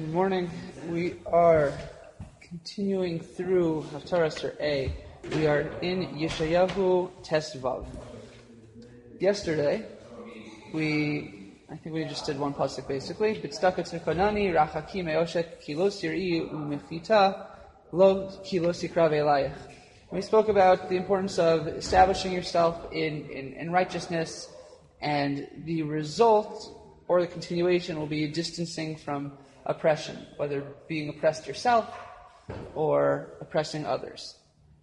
Good morning. We are continuing through Haftarah Sur A. We are in Yeshayahu Tesvav. Yesterday, I think we just did one pasuk basically. B'tzedakah tzirkonani rachaki me'oshet kilos yir'i u'mefita lo kilos yikra ve'elayich. We spoke about the importance of establishing yourself in righteousness, and the result or the continuation will be distancing from oppression, whether being oppressed yourself or oppressing others.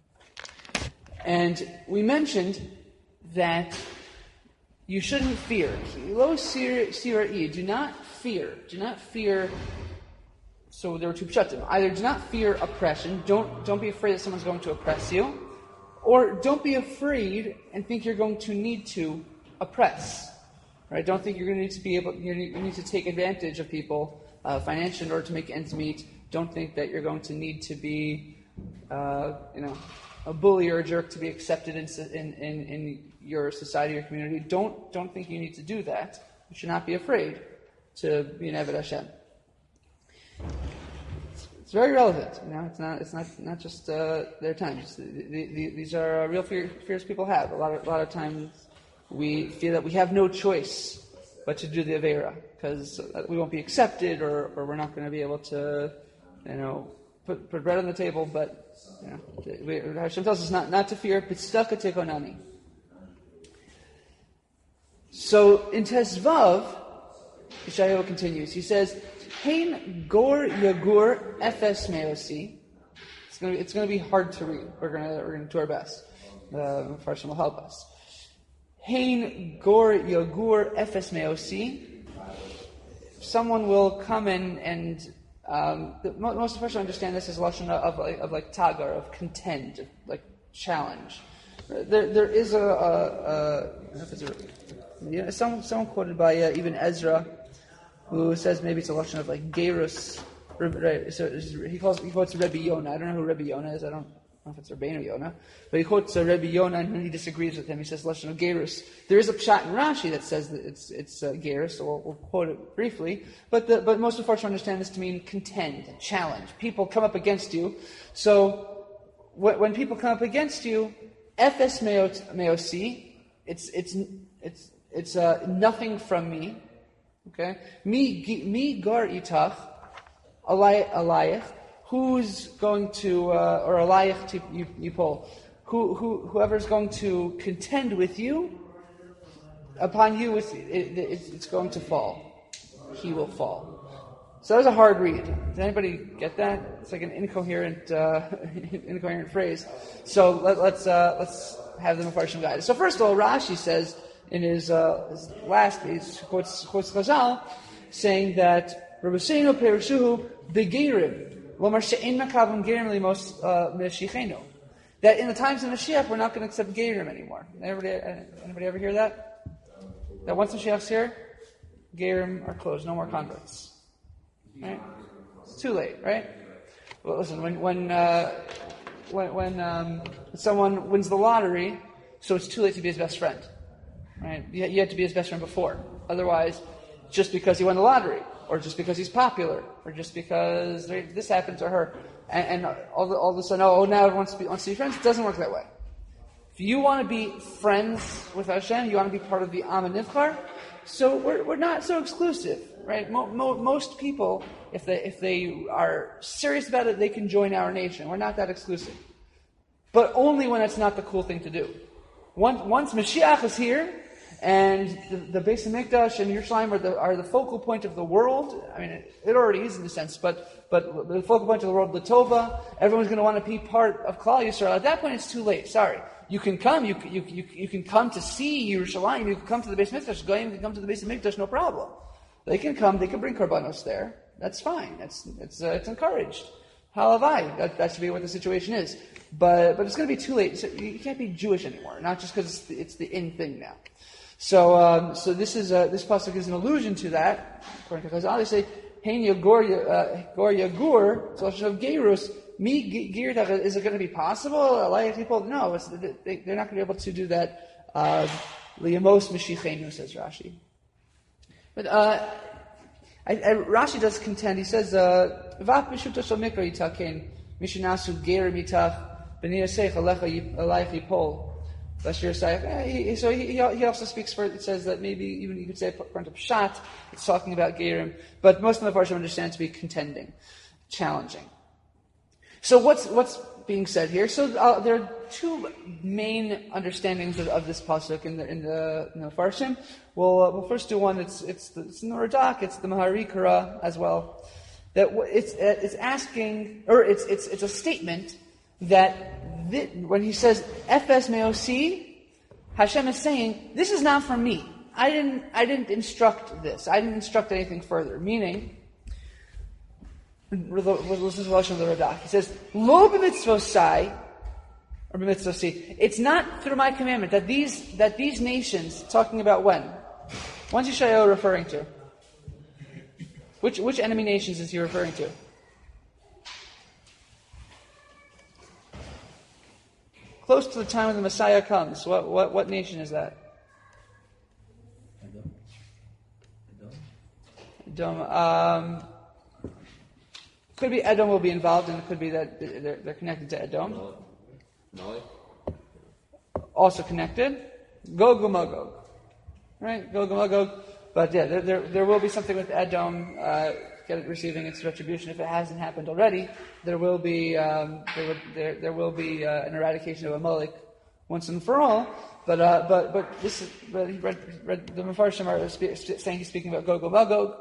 And we mentioned that you shouldn't fear. Do not fear. Do not fear. So there were two pshatim. Either do not fear oppression. Don't be afraid that someone's going to oppress you, or don't be afraid and think you're going to need to oppress. Right? Don't think you're going to need to be able. You need to take advantage of people financially in order to make ends meet. Don't think that you're going to need to be, a bully or a jerk to be accepted in your society or community. Don't think you need to do that. You should not be afraid to be an Eved Hashem. It's very relevant. It's not just their times. These are real fears people have. A lot of times we feel that we have no choice but to do the Aveira because we won't be accepted, or we're not going to be able to, put bread on the table. But Hashem tells us not to fear. B'tzedakah tzirkonani. So in Tesvav, Yeshayahu continues. He says, "Hein gor yagur efes meosi." It's going to be hard to read. We're going to do our best. Farshim will help us. Hein gor yagur efes meosi. Someone will come in and most of us understand this as a lashon of like tagar, of contend, of like challenge. There is someone quoted by even Ezra, who says maybe it's a lashon of like gerus. Right? So he quotes Rebbe Yonah. I don't know who Rebbe Yonah is. I don't know if it's Rabbeinu Yonah, but he quotes Rebbe Yonah and he disagrees with him. He says lashon of gerus. There is a pshat in Rashi that says that it's gerus, so we'll quote it briefly. But most of us understand this to mean contend, challenge. People come up against you. So when people come up against you, efes meosi, it's nothing from me. Okay, mi gar itach alayich. Who's going to or alayich you pull? Whoever's going to contend with you, upon you it's going to fall. He will fall. So that was a hard read. Did anybody get that? It's like an incoherent phrase. So let's have the Mefarshim guide. So first of all, Rashi says in his last piece, quotes Chazal, saying that Rabbeinu Perushuhu begirim, that in the times of Mashiach we're not going to accept gerim anymore. Anybody ever hear that? That once Mashiach's here, gerim are closed, no more converts. Right? It's too late, right? Well, listen, when someone wins the lottery, so it's too late to be his best friend. Right? You had to be his best friend before. Otherwise, just because he won the lottery, or just because he's popular, or just because this happened to her, and all of a sudden, now everyone wants to be friends. It doesn't work that way. If you want to be friends with Hashem, you want to be part of the Am HaNivchar, so we're not so exclusive, right? Most people, if they are serious about it, they can join our nation. We're not that exclusive, but only when it's not the cool thing to do. Once Mashiach is here, and the Beis HaMikdash and Yerushalayim are the focal point of the world. I mean, it already is in a sense, but the focal point of the world, L'Tova, everyone's going to want to be part of Klal Yisrael. At that point, it's too late. Sorry, you can come. You can come to see Yerushalayim. You can come to the Beis HaMikdash. Goyim can come to the Beis HaMikdash, no problem. They can come. They can bring korbanos there. That's fine. It's encouraged. Halavai. That should be what the situation is. But it's going to be too late. So you can't be Jewish anymore. Not just because it's the in thing now. So this pasuk is an allusion to that. According to Chazal, they say, "Hein yagur yagur." So of gerus, mi girtach. Is it going to be possible? Alayich people? No, they're not going to be able to do that. Liyamos mishichenu, says Rashi. But Rashi does contend. He says, "V'af b'shuto shel mikra yitaken mishinasu gerim yitach b'niyasech alecha alayich yipol." So he also speaks for, it says that maybe even you could say according to Pshat, it's talking about gerim, but most of the Farshim understand it to be contending, challenging. So what's being said here? So there are two main understandings of this pasuk in the Farshim. We'll first do one. It's in the Radak. It's the Maharikara as well. That it's asking, or it's a statement that when he says Efes Meosi, Hashem is saying this is not from me. I didn't instruct this. I didn't instruct anything further. Meaning, listen to the Lashon of the Radak. He says, Lo b'mitzvosai, or b'mitzvosi. It's not through my commandment that these nations, talking about when? When's Yeshayahu referring to? Which enemy nations is he referring to? Close to the time when the Messiah comes. What nation is that? Edom. Could be Edom will be involved, and it could be that they're connected to Edom. Also connected. Gog and Magog. Right? Gog and Magog. But yeah, there will be something with Edom receiving its retribution. If it hasn't happened already, there will be an eradication of Amalek once and for all. But this is the Mefarshim are saying he's speaking about Gog and Magog.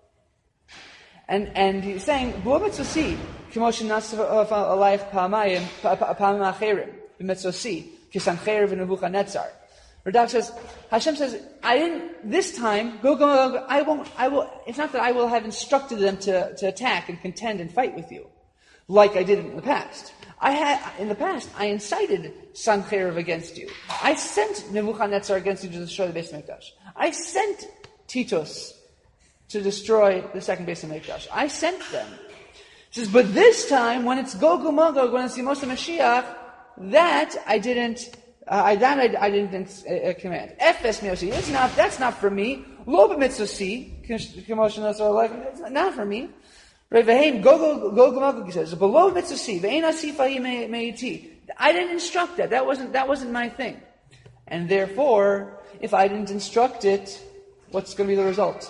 And he's saying, "B'mitzosi, k'moshin nasav alayich pa'amayim acherim b'mitzosi kisancheir v'nebuchadnezzar." Radak says, Hashem says, this time, Gog and Magog, I will. It's not that I will have instructed them to attack and contend and fight with you, like I did in the past. In the past, I incited Sancheiriv against you. I sent Nebuchadnezzar against you to destroy the Beis Hamikdash. I sent Titus to destroy the second Beis Hamikdash. I sent them. He says, but this time, when it's Gog and Magog, when it's Yemos HaMashiach, that I didn't command. Efes Meosi, that's not for me. Lo b'mitzosi, it's not for me. Reveheim Gog and Magog, he says, below mitzosi, ve'ein asifa me'iti. I didn't instruct that. That wasn't my thing. And therefore, if I didn't instruct it, what's going to be the result?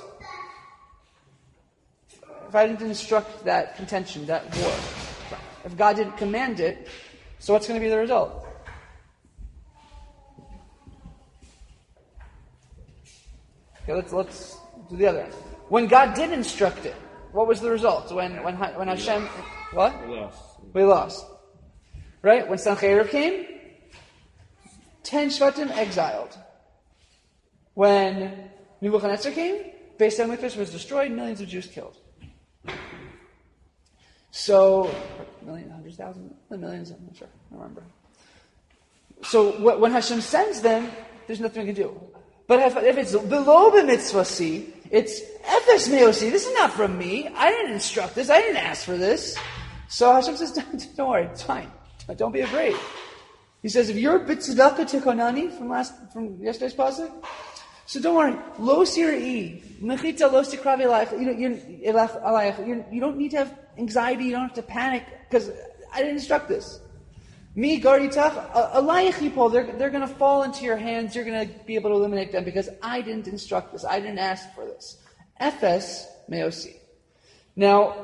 If I didn't instruct that contention, that war, if God didn't command it, so what's going to be the result? Okay, let's do the other end. When God did instruct it, what was the result? When Hashem, what? We lost. Right? When Sancheiriv came, 10 Shvatim exiled. When Nebuchadnezzar came, Beis Hamikdash was destroyed, millions of Jews killed. So, millions, I'm not sure, I don't remember. So when Hashem sends them, there's nothing we can do. But if it's below the mitzvah, it's Efes Meosi. This is not from me. I didn't instruct this. I didn't ask for this. So Hashem says, don't worry, it's fine. Don't be afraid. He says, if you're B'tzedakah Tikonani from yesterday's pasuk, so don't worry. Lo sir'i, mechita lo sikrav elayich. You don't need to have anxiety. You don't have to panic because I didn't instruct this. Me garitach alayich yipol. They're going to fall into your hands. You're going to be able to eliminate them because I didn't instruct this. I didn't ask for this. Efes meosi. Now,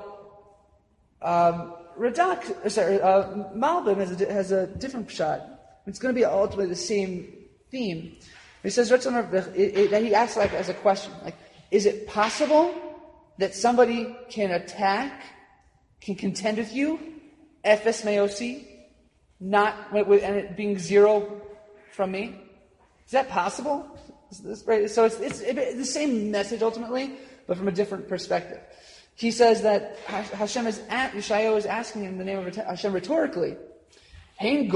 Malbim has a different pshat. It's going to be ultimately the same theme. He says that he asks like as a question, like, is it possible that somebody can contend with you, Efes meosi, not and it being zero from me? Is that possible? So it's the same message ultimately, but from a different perspective. He says that Yeshayahu is asking in the name of Hashem rhetorically, is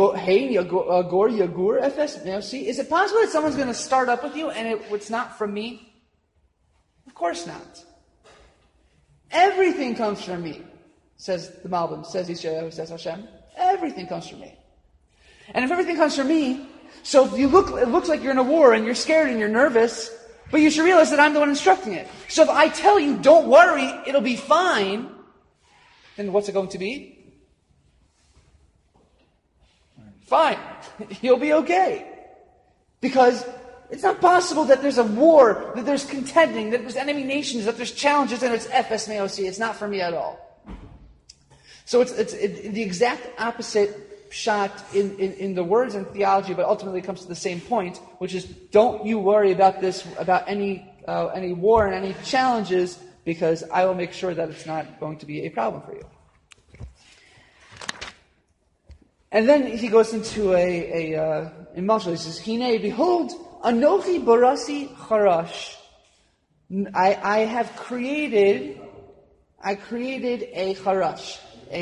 it possible that someone's going to start up with you and it's not from me? Of course not. Everything comes from me, says the Malbim, says Yeshayahu, says Hashem. Everything comes from me. And if everything comes from me, so if it looks like you're in a war and you're scared and you're nervous, But you should realize that I'm the one instructing it. So if I tell you, don't worry, it'll be fine, then what's it going to be? Fine. You'll be okay. Because it's not possible that there's a war, that there's contending, that there's enemy nations, that there's challenges, and it's FS Meosi. It's not for me at all. So it's the exact opposite shot in the words and theology, but ultimately it comes to the same point, which is don't you worry about this, about any war and any challenges, because I will make sure that it's not going to be a problem for you. And then he goes into in Mashal, he says, Hine, behold, Anochi Barasi Charash. I created a Charash,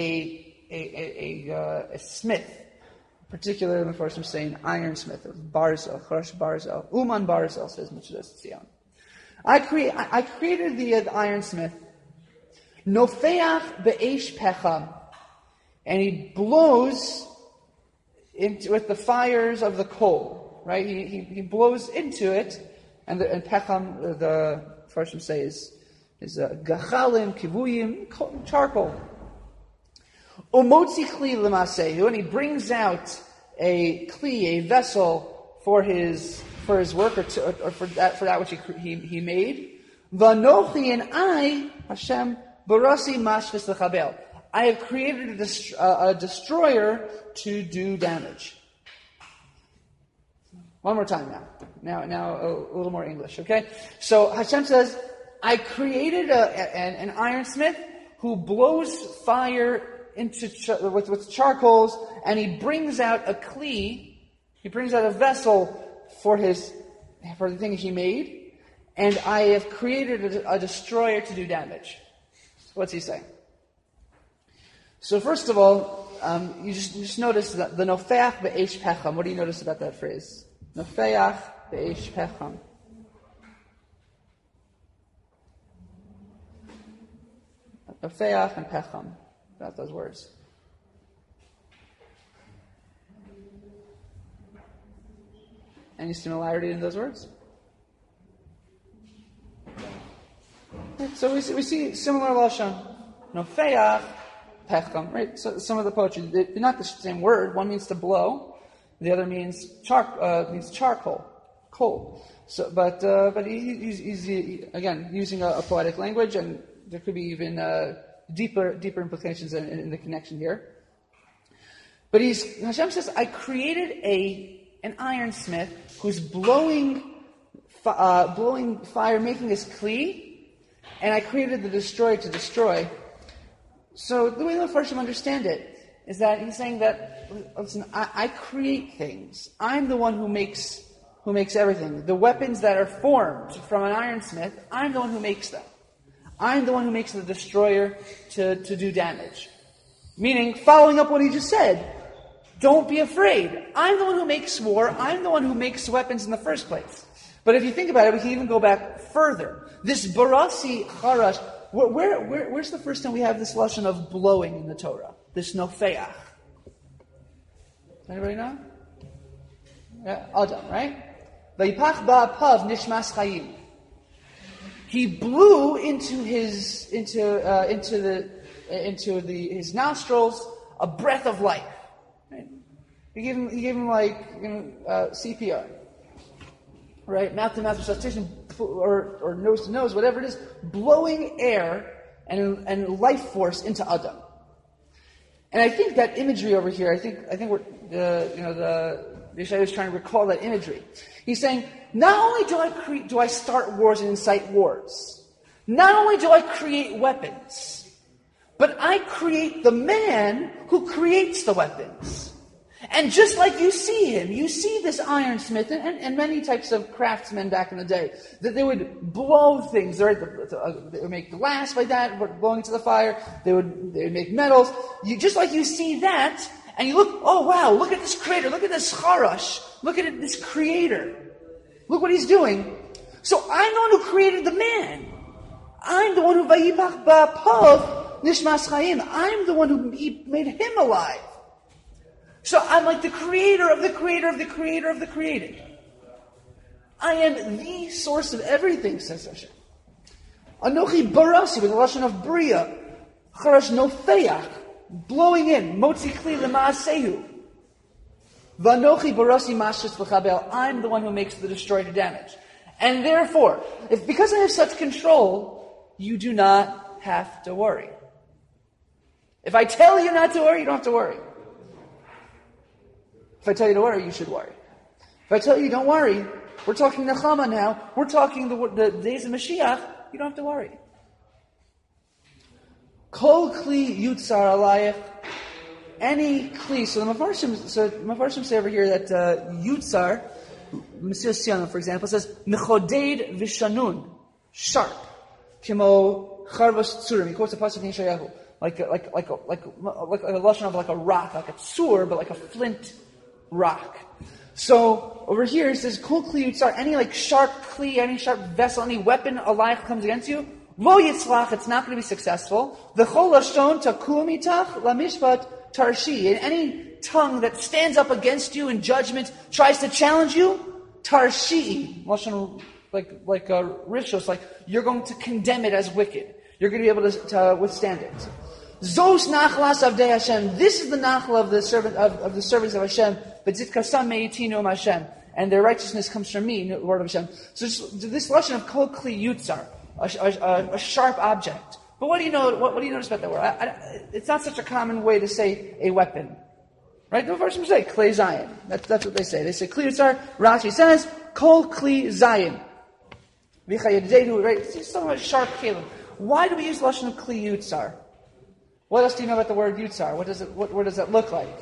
a smith, particularly the first I'm saying ironsmith, Barzel, Charash Barzel, Uman Barzel, says Mitzvah Tzion. I created the ironsmith, Nofeach be'esh pecham, and he blows with the fires of the coal, right? He blows into it, and pecham, the first say is gachalim, kivuyim, charcoal. Umotzi kli l'masehu, and he brings out a kli, a vessel for his work or for that which he made. Vanochi, and I, Hashem, barasi mashvis l'chabel. I have created a destroyer to do damage. One more time now. Now a little more English, okay? So Hashem says, I created an ironsmith who blows fire with charcoals, and he brings out a kli, he brings out a vessel for the thing he made, and I have created a destroyer to do damage. What's he saying? So first of all, you just notice that the nofeach be'esh pecham. What do you notice about that phrase? Nofeach be'esh pecham. Nofeach and pecham. About those words. Any similarity in those words? So we see similar lashon. Nofeach, pecham, right? So some of the poetry, they're not the same word. One means to blow, the other means charcoal, coal. So, but he's again using a poetic language, and there could be even deeper implications in the connection here. But Hashem says, I created an ironsmith who's blowing fire, making his kli, and I created the destroyer to destroy. So the way the Farshim understand it is that he's saying that, listen, I create things. I'm the one who makes everything. The weapons that are formed from an ironsmith, I'm the one who makes them. I'm the one who makes the destroyer to do damage. Meaning, following up what he just said, don't be afraid. I'm the one who makes war. I'm the one who makes weapons in the first place. But if you think about it, we can even go back further. This barasi charash, where's the first time we have this lesson of blowing in the Torah? This nofeach. Anybody know? Yeah, Adam, right? Vayipach ba'apav nishmas chayim. He blew into his nostrils a breath of life. Right? He gave him like CPR, right? Mouth to mouth resuscitation, or nose to nose, whatever it is, blowing air and life force into Adam. And I think that imagery over here, I think the Yeshaya is trying to recall that imagery. He's saying, not only do I start wars and incite wars, not only do I create weapons, but I create the man who creates the weapons. And just like you see him, you see this ironsmith and many types of craftsmen back in the day, that they would blow things. They would make glass like that, blowing into the fire. They would make metals. Just like you see that, and you look, oh wow, look at this creator, look at this charash, look at this creator. Look what he's doing. So I'm the one who created the man. I'm the one who vayipach ba'apav nishmas chayim. I'm the one who made him alive. So I'm like the creator of the creator of the creator of the created. I am the source of everything, says Hashem. Anochi barasi, with the lashon of bria, charash nofeach, blowing in, motzi kli lemaasehu. Vanochi barasi mashas l'chabel, I'm the one who makes the destroyer to damage. And therefore, because I have such control, you do not have to worry. If I tell you not to worry, you don't have to worry. If I tell you to worry, you should worry. If I tell you don't worry, we're talking Nechama now, we're talking the days of Mashiach, you don't have to worry. Kol kli yutzar alayich, any kli. So the Mefarshim say over here that yutzar, Mesilas Yeshanim, for example, says mechoded vishanun, sharp, kimo charvas tzurim. He quotes a pasuk in Yeshayahu, like a lashon of like a rock, like a tzur, but like a flint rock. So over here it says kol kli yutzar, any like sharp kli, any sharp vessel, any weapon alayich comes against you, lo yitzlach, it's not going to be successful. V'chol lashon takum itach lamishpat tarshi, and any tongue that stands up against you in judgment, tries to challenge you, tarshi, like a rishos, like you're going to condemn it as wicked. You're going to be able to withstand it. Zos nachlas avdei Hashem. This is the nachla of the servants of Hashem. B'tzitkasam me'itinu Hashem, and their righteousness comes from me, the word of Hashem. So this lashon of kol kli yutzar, a sharp object. But what do you know? What do you notice about that word? It's not such a common way to say a weapon, right? The verse say klei zayin. That's what they say. They say kli yutzar. Rashi says kol kli zayin. Right? It's talking about sharp kalim. Why do we use the lashon of kli yutzar? What else do you know about the word yutzar? What does that look like?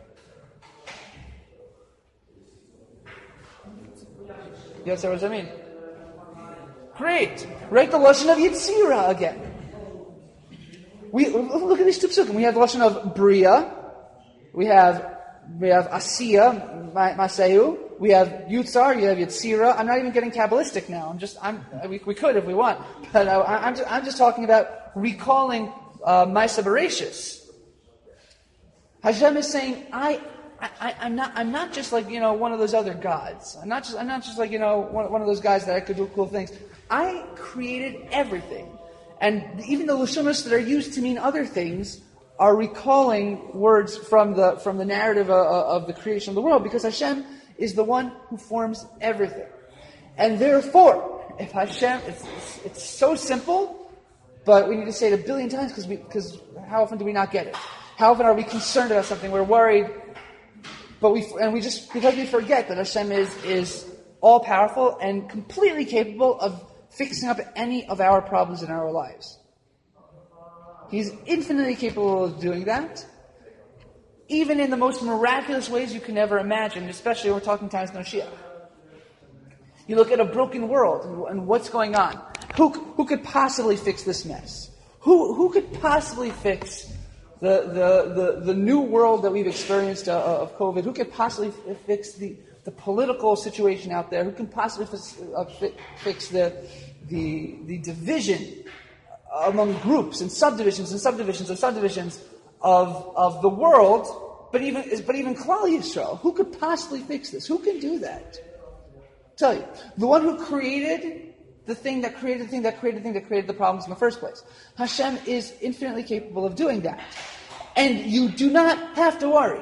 Yutzar, what does that mean? Great. Right, the lashon of yitzira again. We look at these two psukim. We have the lashon of bria. We have asiya, masehu. We have yutzar. You have yitzira. I'm not even getting Kabbalistic now. We could if we want, but I'm just talking about recalling Maisa Bereshis. Hashem is saying, I'm not just like one of those other gods. I'm not just like one of those guys that I could do cool things. I created everything. And even the lashonos that are used to mean other things are recalling words from the narrative of the creation of the world, because Hashem is the one who forms everything. And therefore, if Hashem, it's so simple, but we need to say it a billion times because how often do we not get it? How often are we concerned about something? We're worried, but because we forget that Hashem is all powerful and completely capable of fixing up any of our problems in our lives. He's infinitely capable of doing that, even in the most miraculous ways you can ever imagine, especially when we're talking times of Mashiach. You look at a broken world and what's going on. Who could possibly fix this mess? Who could possibly fix the new world that we've experienced of COVID? Who could possibly fix the political situation out there? Who can possibly fix the division among groups and subdivisions and subdivisions and subdivisions of the world? But even Klal Yisrael, who could possibly fix this? Who can do that? I'll tell you, the one who created the thing that created the thing that created the thing that created the problems in the first place. Hashem is infinitely capable of doing that. And you do not have to worry.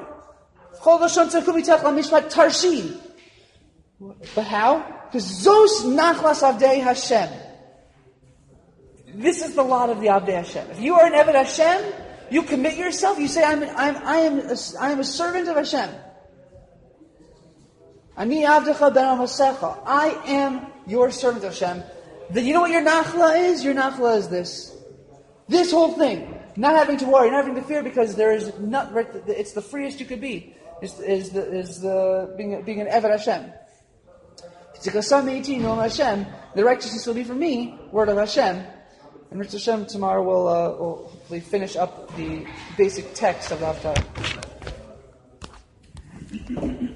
But how? Because Zos nachlas avdei Hashem. This is the lot of the avdei Hashem. If you are an Eved Hashem, you commit yourself. You say, I am a servant of Hashem. Ani avdecha ben amasecha. I am your servant of Hashem. Then you know what your nachla is? Your nachla is this. This whole thing. Not having to worry, not having to fear, because there is not. It's the freest you could be. Is being an Eved Hashem. Hashem. The righteousness will be for me. Word of Hashem. And Mitzvah Hashem, tomorrow we'll hopefully finish up the basic text of the Haftarah.